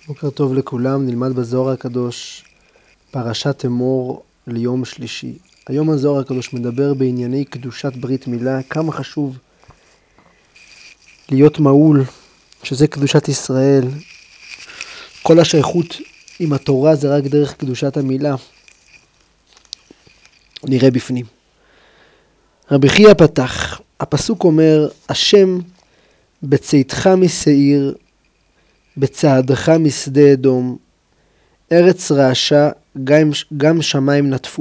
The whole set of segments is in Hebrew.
בוקר טוב לכולם, נלמד בזוהר הקדוש פרשת אמור ליום שלישי. היום הזוהר הקדוש מדבר בענייני קדושת ברית מילה, כמה חשוב להיות מעול, שזה קדושת ישראל. כל השייכות עם התורה זה רק דרך קדושת המילה. נראה בפנים. רבי חייא פתח, הפסוק אומר, השם בצאתך משעיר, בצעדך משדה אדום, ארץ רעשה, גם שמיים נטפו.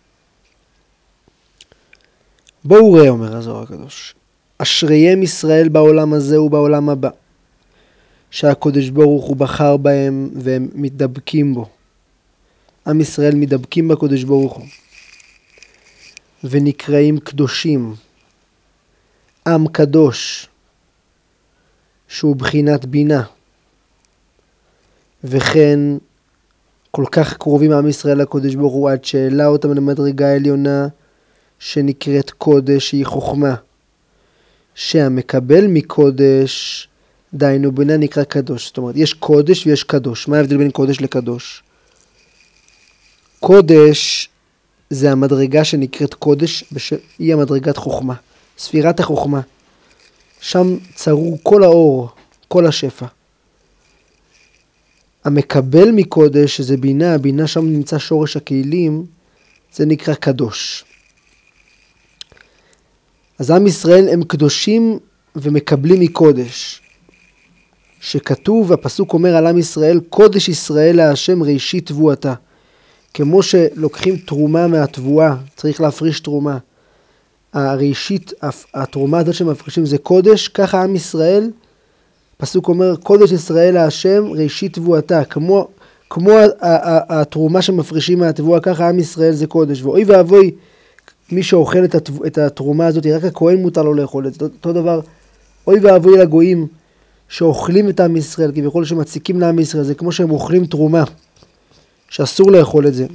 בואו ראה, אומר הזוהר הקדוש, אשריהם ישראל בעולם הזה ובעולם הבא, שהקדוש ברוך הוא בחר בהם והם מתדבקים בו. עם ישראל מתדבקים בקדוש ברוך הוא ונקראים קדושים, עם קדוש שהוא בחינת בינה, וכן כל כך קרובים עם ישראל לקדוש ברוך הוא עד שהעלה אותם למדרגה העליונה שנקראת קודש, שהיא חוכמה, שהמקבל מקודש דיינו בינה נקרא קדוש. זאת אומרת, יש קודש ויש קדוש. מה ההבדל בין קודש לקדוש? קודש זה המדרגה שנקראת קודש, היא המדרגת חוכמה, ספירת החוכמה. שם צרור כל האור, כל השפע. המקבל מקודש, שזה בינה, הבינה שם נמצא שורש הכלים, זה נקרא קדוש. אז עם ישראל הם קדושים ומקבלים מקודש. שכתוב, הפסוק אומר על עם ישראל, קודש ישראל להשם ראשית תבואתה. כמו שלוקחים תרומה מהתבואה, צריך להפריש תרומה. הראשית, התרומה הזאת שמפרישים זה קודש, ככה עם ישראל, הפסוק אומר, קודש ישראל להשם ראשית תבואתה. כמו התרומה שמפרישים מהתבואה, ככה עם ישראל זה קודש. ואוי ואבוי, מי שאוכל את התרומה הזאת, רק הכהן מותר לו לאכול את זה. אותו דבר, אוי ואבוי לגויים שאוכלים את עם ישראל, כביכול שמציקים לעם ישראל, זה כמו שהם אוכלים תרומה, שאסור לאכול את זה.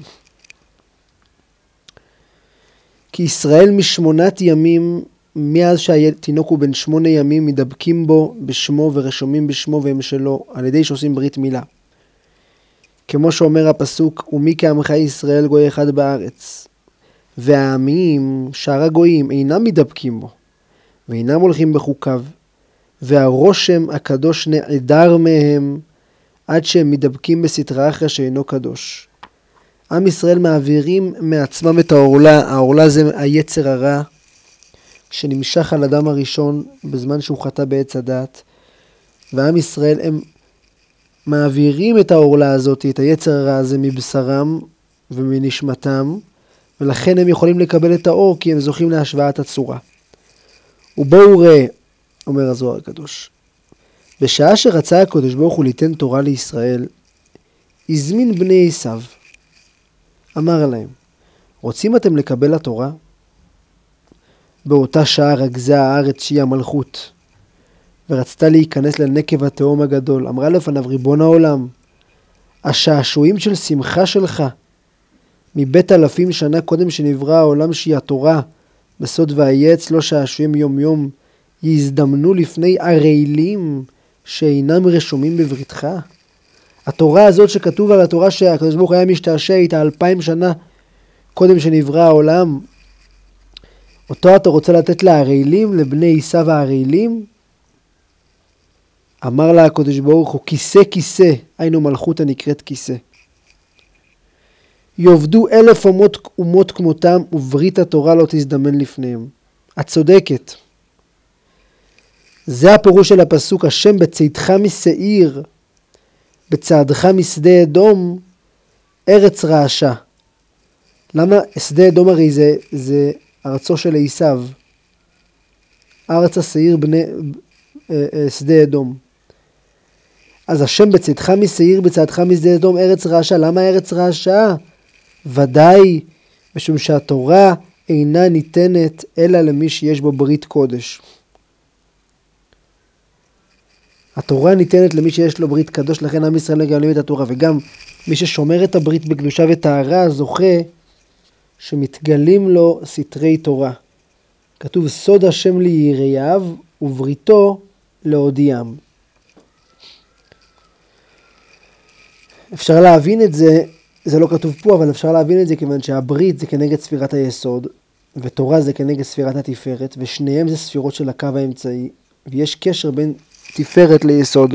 כי ישראל מ8 ימים, מאז שהתינוק הוא בן 8 ימים, מדבקים בו בשמו ורשומים בשמו והם שלו, על ידי שעושים ברית מילה. כמו שאומר הפסוק, ומי כעמך ישראל גוי אחד בארץ. והעמים, שאר הגויים, אינם מדבקים בו, ואינם הולכים בחוקיו, והרושם הקדוש נעדר מהם, עד שהם מדבקים בסתרא אחרא שאינו קדוש. עם ישראל מעבירים מעצמם את העורלה, העורלה זה היצר הרע, שנמשך על אדם הראשון בזמן שהוא חטא בעץ הדת, ועם ישראל הם מעבירים את העורלה הזאת, את היצר הרע הזה מבשרם ומנשמתם, ולכן הם יכולים לקבל את האור, כי הם זוכים להשוואת הצורה. ובואו ראה, אומר הזוהר הקדוש, בשעה שרצה הקדוש ברוך הוא ליתן תורה לישראל, הזמין בני עשיו, אמר להם, רוצים אתם לקבל התורה? באותה שעה רגזה הארץ שהיא המלכות, ורצתה להיכנס לנקב התהום הגדול. אמרה לפניו, ריבון העולם, השעשועים של שמחה שלך, מבית 1000 שנה קודם שנברא העולם שהיא התורה, בסוד והיה אצלו שעשועים יום יום, יזדמנו לפני ערלים שאינם רשומים בבריתך? התורה הזאת שכתוב על התורה שהקדוש ברוך הוא היה משתעשע איתה 2000 שנה קודם שנברא העולם, אותו אתה רוצה לתת לערלים, לבני עשיו הערלים? אמר לה הקדוש ברוך הוא, כיסא כיסא, היינו מלכות הנקראת כיסא. יאבדו 1000 אומות כמותם, וברית התורה לא תזדמן לפניהם. את צודקת. זה הפירוש של הפסוק, השם בצאתך משעיר, בצעדך משדה אדום, ארץ רעשה. למה? שדה אדום הרי זה ארצו של עשיו. ארץ השעיר שדה אדום. אז השם בצאתך משעיר, בצעדך משדה אדום, ארץ רעשה. למה ארץ רעשה? ודאי משום שהתורה אינה ניתנת אלא למי שיש בו ברית קודש. התורה ניתנת למי שיש לו ברית קדוש, לכן עם ישראל מגלים את התורה, וגם מי ששומר את הברית בקדושה וטהרה זוכה שמתגלים לו סתרי תורה. כתוב סוד השם ליראיו ובריתו להודיעם. אפשר להבין את זה, זה לא כתוב פה, אבל אפשר להבין את זה כיוון שהברית זה כנגד ספירת היסוד, ותורה זה כנגד ספירת התפארת, ושניהם זה ספירות של הקו האמצעי, ויש קשר בין תפארת ליסוד.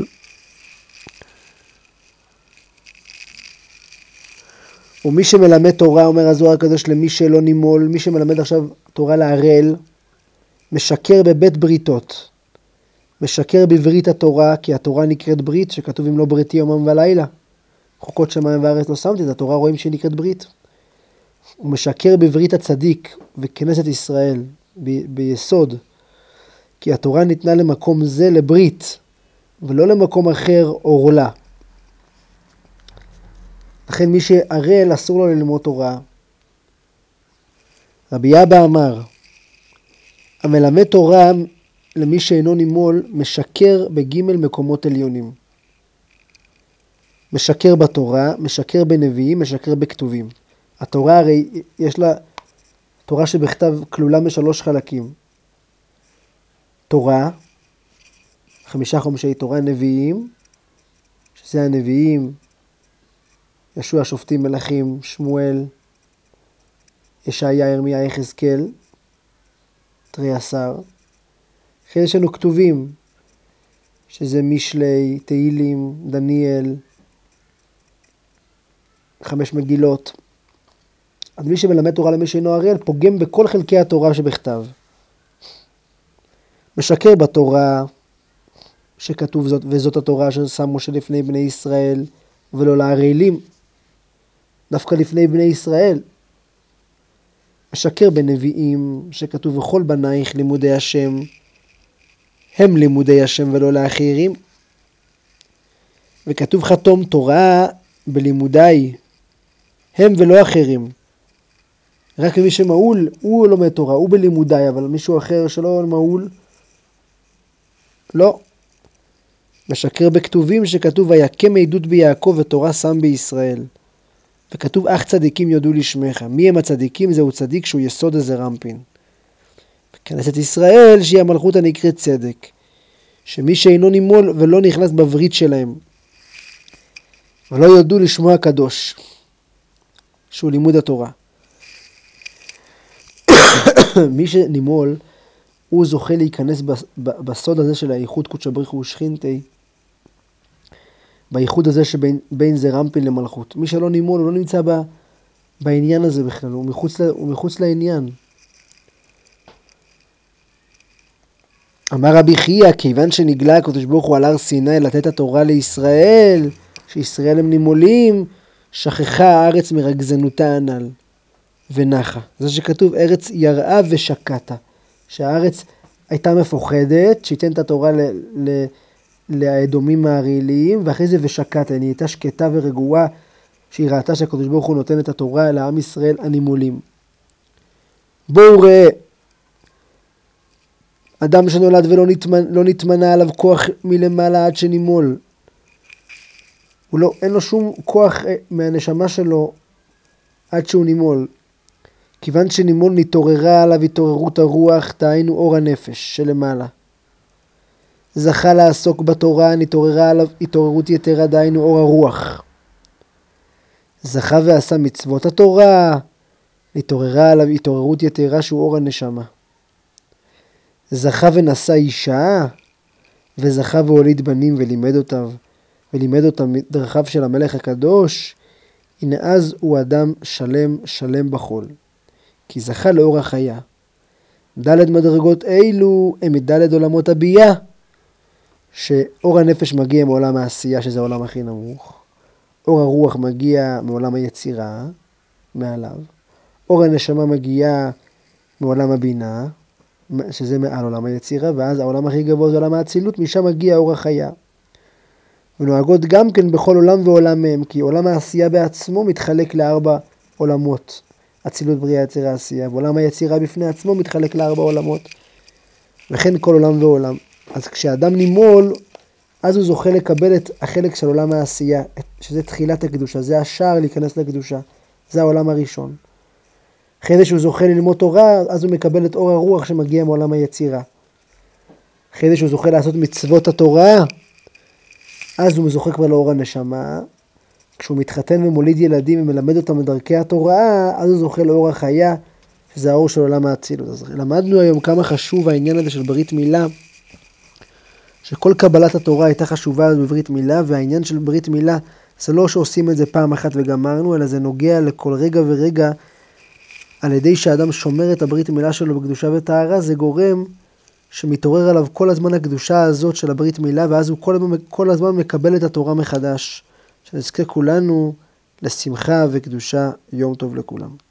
ומי שמלמד תורה, אומר הזוהר הקדוש, למי שלא נימול, מי שמלמד עכשיו תורה להראל, משקר בבית בריתות. משקר בברית התורה, כי התורה נקראת ברית, שכתוב אם לא בריתי יומם ולילה. חוקות שמיים וארץ לא שמתי, את התורה רואים שהיא נקראת ברית. הוא משקר בברית הצדיק וכנסת ישראל ביסוד, כי התורה ניתנה למקום זה לברית, ולא למקום אחר או עורלה. לכן מי שערל אסור לו ללמוד תורה. רבי אבא אמר, המלמד תורה למי שאינו נימול משקר בגימל מקומות עליונים. משקר בתורה, משקר בנביאים, משקר בכתובים. התורה הרי יש לה, תורה שבכתב כלולה משלוש חלקים. תורה, 5 חומשי תורה, נביאים, שזה הנביאים, ישוע, שופטים, מלכים, שמואל, ישעיה, ירמיה, יחזקאל, תרי עשר. אחרי יש לנו כתובים, שזה משלי, תהילים, דניאל, 5 מגילות. אז מי שמלמד תורה למי שאינו ערל, פוגם בכל חלקי התורה שבכתב. משקר בתורה שכתוב זאת, וזאת התורה ששם משה לפני בני ישראל, ולא לערלים, דווקא לפני בני ישראל. משקר בנביאים שכתוב וכל בנייך לימודי השם, הם לימודי השם ולא לאחרים. וכתוב חתום תורה בלימודי, הם ולא אחרים. רק מי שמעול, הוא לומד תורה, הוא בלימודי, אבל מישהו אחר שלא מעול, לא. משקר בכתובים שכתוב ויקם עדות ביעקב ותורה שם בישראל. וכתוב אך צדיקים יודו לשמך. מי הם הצדיקים? זהו צדיק שהוא יסוד הזרמפין. בכנסת ישראל שהיא המלכות הנקראת צדק. שמי שאינו נימול ולא נכנס בברית שלהם. ולא יודו לשמו הקדוש. שהוא לימוד התורה. מי שנימול הוא זוכה להיכנס בסוד הזה של האיחוד קודש בריך הוא שכינתי. בייחוד הזה שבין זרמפין למלכות. מי שלא נימול, הוא לא נמצא בעניין הזה בכלל, הוא מחוץ לעניין. אמר רבי חייא, כיוון שנגלה הקדוש ברוך הוא על הר סיני לתת התורה לישראל, שישראל הם נימולים, שכחה הארץ מרגזנותה הנ"ל, ונחה. זה שכתוב ארץ יראה ושקטה, שהארץ הייתה מפוחדת, שייתן את התורה לאדומים העריליים, ואחרי זה ושקטה, היא הייתה שקטה ורגועה, שהיא ראתה שהקדוש ברוך הוא נותן את התורה לעם ישראל הנימולים. בואו ראה, אדם שנולד ולא נתמנה עליו כוח מלמעלה עד שנימול. אין לו שום כוח מהנשמה שלו עד שהוא נימול. כיוון שנימול נתעוררה עליו התעוררות הרוח, דהיינו אור הנפש שלמעלה. זכה לעסוק בתורה, נתעוררה עליו התעוררות יתרה, דהיינו אור הרוח. זכה ועשה מצוות התורה, נתעוררה עליו התעוררות יתרה שהוא אור הנשמה. זכה ונשא אישה, וזכה והוליד בנים ולימד אותם דרכיו של המלך הקדוש, הנה אז הוא אדם שלם בחול. כי זכה לאור החיה. ד' מדרגות אילו הם מד' עולמות הבייה, שאור הנפש מגיע מעולם העשייה, שזה העולם הכי נמוך. אור הרוח מגיע מעולם היצירה, מעליו. אור הנשמה מגיע מעולם הבינה, שזה מעל עולם היצירה, ואז העולם הכי גבוה זה עולם האצילות, משם מגיע אור החיה. ונוהגות גם כן בכל עולם ועולם מהם, כי עולם העשייה בעצמו מתחלק ל4 עולמות. אצילות, בריאה, יצירה, עשייה. ועולם היצירה בפני עצמו מתחלק ל4 עולמות. וכן כל עולם ועולם. אז כשאדם נימול, אז הוא זוכה לקבל את החלק של עולם העשייה, שזה תחילת הקדושה, זה השער להיכנס לקדושה. זה העולם הראשון. אחרי זה שהוא זוכה ללמוד תורה, אז הוא מקבל את אור הרוח שמגיע מעולם היצירה. אחרי זה שהוא זוכה לעשות מצוות התורה, אז הוא זוכה כבר לאור הנשמה, כשהוא מתחתן ומוליד ילדים ומלמד אותם בדרכי התורה, אז הוא זוכה לאור החיה, שזה האור של עולם האצילות. אז למדנו היום כמה חשוב העניין הזה של ברית מילה, שכל קבלת התורה הייתה חשובה בברית מילה, והעניין של ברית מילה זה לא שעושים את זה פעם אחת וגמרנו, אלא זה נוגע לכל רגע ורגע. על ידי שאדם שומר את הברית מילה שלו בקדושה וטהרה, זה גורם שמתעורר עליו כל הזמן הקדושה הזאת של הברית מילה, ואז הוא כל הזמן מקבל את התורה מחדש. שנזכה כולנו לשמחה וקדושה. יום טוב לכולם.